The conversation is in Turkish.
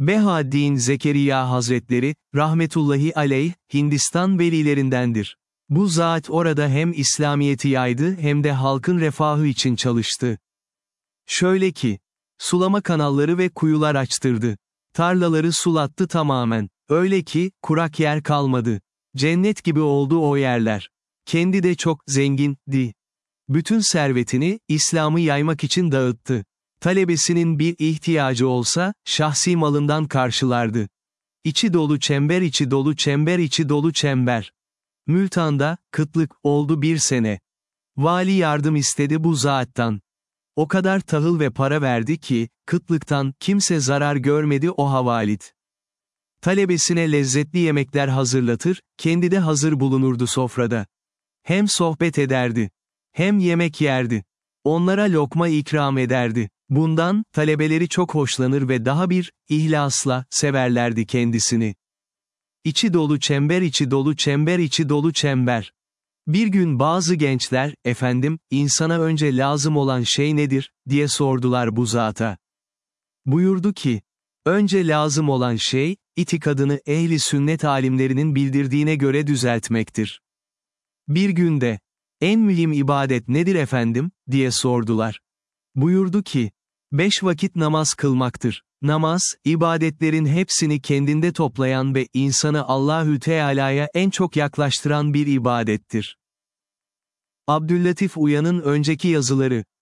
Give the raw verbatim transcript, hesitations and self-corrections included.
Behaddin Zekeriya Hazretleri, rahmetullahi aleyh, Hindistan velilerindendir. Bu zat orada hem İslamiyeti yaydı hem de halkın refahı için çalıştı. Şöyle ki, sulama kanalları ve kuyular açtırdı. Tarlaları sulattı tamamen. Öyle ki, kurak yer kalmadı. Cennet gibi oldu o yerler. Kendi de çok zengindi. Bütün servetini, İslam'ı yaymak için dağıttı. Talebesinin bir ihtiyacı olsa, şahsi malından karşılardı. İçi dolu çember içi dolu çember içi dolu çember. Mültan'da, kıtlık, oldu bir sene. Vali yardım istedi bu zattan. O kadar tahıl ve para verdi ki, kıtlıktan kimse zarar görmedi o havalit. Talebesine lezzetli yemekler hazırlatır, kendi de hazır bulunurdu sofrada. Hem sohbet ederdi, hem yemek yerdi. Onlara lokma ikram ederdi. Bundan, talebeleri çok hoşlanır ve daha bir, ihlasla, severlerdi kendisini. İçi dolu çember içi dolu çember içi dolu çember. Bir gün bazı gençler, efendim, insana önce lazım olan şey nedir, diye sordular bu zata. Buyurdu ki, önce lazım olan şey, itikadını ehli sünnet alimlerinin bildirdiğine göre düzeltmektir. Bir günde, en mühim ibadet nedir efendim, diye sordular. Buyurdu ki, beş vakit namaz kılmaktır. Namaz, ibadetlerin hepsini kendinde toplayan ve insanı Allahü Teala'ya en çok yaklaştıran bir ibadettir. Abdüllatif Uyan'ın önceki yazıları